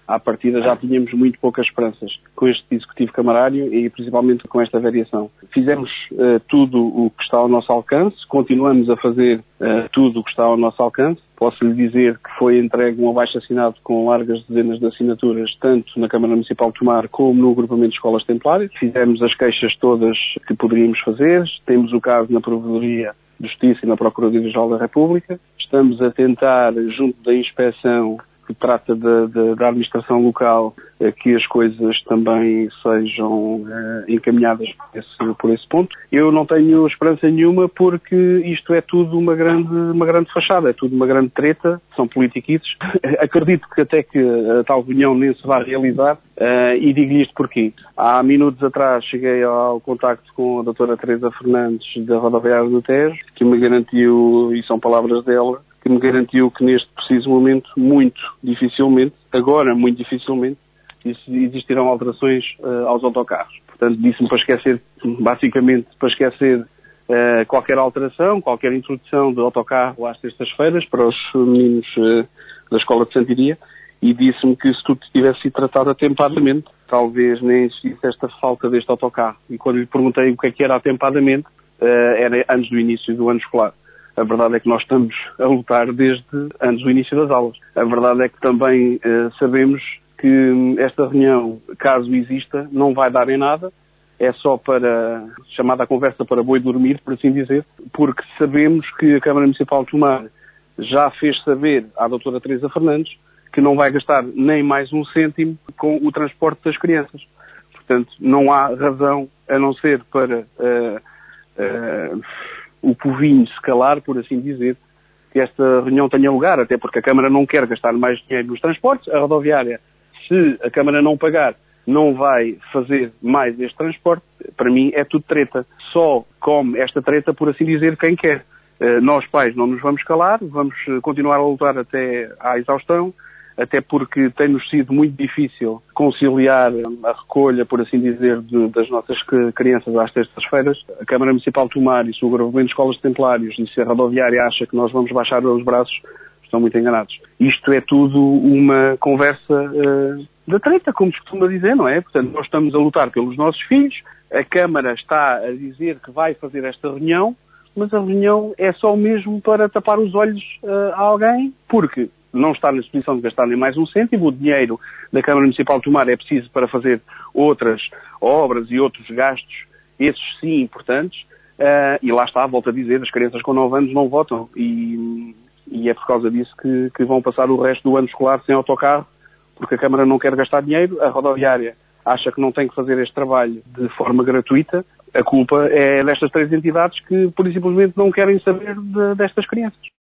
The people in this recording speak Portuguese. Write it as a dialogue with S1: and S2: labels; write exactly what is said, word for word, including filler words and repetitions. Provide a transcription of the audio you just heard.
S1: à partida já tínhamos muito poucas esperanças com este executivo camarário e principalmente com esta variação. Fizemos uh, tudo o que está ao nosso alcance, continuamos a fazer uh, tudo o que está ao nosso alcance. Posso lhe dizer que foi entregue um abaixo-assinado com largas dezenas de assinaturas, tanto na Câmara Municipal de Tomar como no agrupamento de escolas templárias. Fizemos as queixas todas que poderíamos fazer. Temos o caso na Provedoria de Justiça e na Procuradoria-Geral da República. Estamos a tentar, junto da inspeção que trata da, da, da administração local, que as coisas também sejam eh, encaminhadas por esse, por esse ponto. Eu não tenho esperança nenhuma porque isto é tudo uma grande, uma grande fachada, é tudo uma grande treta, são politiquices. Acredito que até que a tal reunião nem se vai realizar uh, e digo-lhe isto porquê. Há minutos atrás cheguei ao contacto com a doutora Teresa Fernandes da Rodoviária do Tejo, que me garantiu, e são palavras dela, que me garantiu que neste preciso momento, muito dificilmente, agora muito dificilmente, existirão alterações uh, aos autocarros. Portanto, disse-me para esquecer, basicamente para esquecer uh, qualquer alteração, qualquer introdução de autocarro às sextas-feiras para os meninos uh, da Escola de Santiria e disse-me que se tudo tivesse sido tratado atempadamente, talvez nem existisse esta falta deste autocarro. E quando lhe perguntei o que é que era atempadamente, uh, era antes do início do ano escolar. A verdade é que nós estamos a lutar desde antes do início das aulas. A verdade é que também uh, sabemos que esta reunião, caso exista, não vai dar em nada. É só para, chamada a conversa para boi dormir, por assim dizer, porque sabemos que a Câmara Municipal de Tomar já fez saber à doutora Teresa Fernandes que não vai gastar nem mais um cêntimo com o transporte das crianças. Portanto, não há razão a não ser para uh, uh, o povinho se calar, por assim dizer, que esta reunião tenha lugar, até porque a Câmara não quer gastar mais dinheiro nos transportes, a rodoviária, se a Câmara não pagar, não vai fazer mais este transporte. Para mim é tudo treta. Só come esta treta, por assim dizer, quem quer. Uh, nós, pais, não nos vamos calar, vamos continuar a lutar até à exaustão, até porque tem-nos sido muito difícil conciliar a recolha, por assim dizer, de, das nossas crianças às terças-feiras. A Câmara Municipal de Tomar e o seu agrupamento de escolas templários e se a rodoviária acha que nós vamos baixar os braços, estão muito enganados. Isto é tudo uma conversa uh, da treta, como se costuma dizer, não é? Portanto, nós estamos a lutar pelos nossos filhos, a Câmara está a dizer que vai fazer esta reunião, mas a reunião é só mesmo para tapar os olhos uh, a alguém, porque não está na disposição de gastar nem mais um cêntimo. O dinheiro da Câmara Municipal de Tomar é preciso para fazer outras obras e outros gastos, esses sim importantes, uh, e lá está, volto a dizer, as crianças com nove anos não votam, e... E é por causa disso que, que vão passar o resto do ano escolar sem autocarro, porque a Câmara não quer gastar dinheiro, a rodoviária acha que não tem que fazer este trabalho de forma gratuita. A culpa é destas três entidades que, por simplesmente, não querem saber de, destas crianças.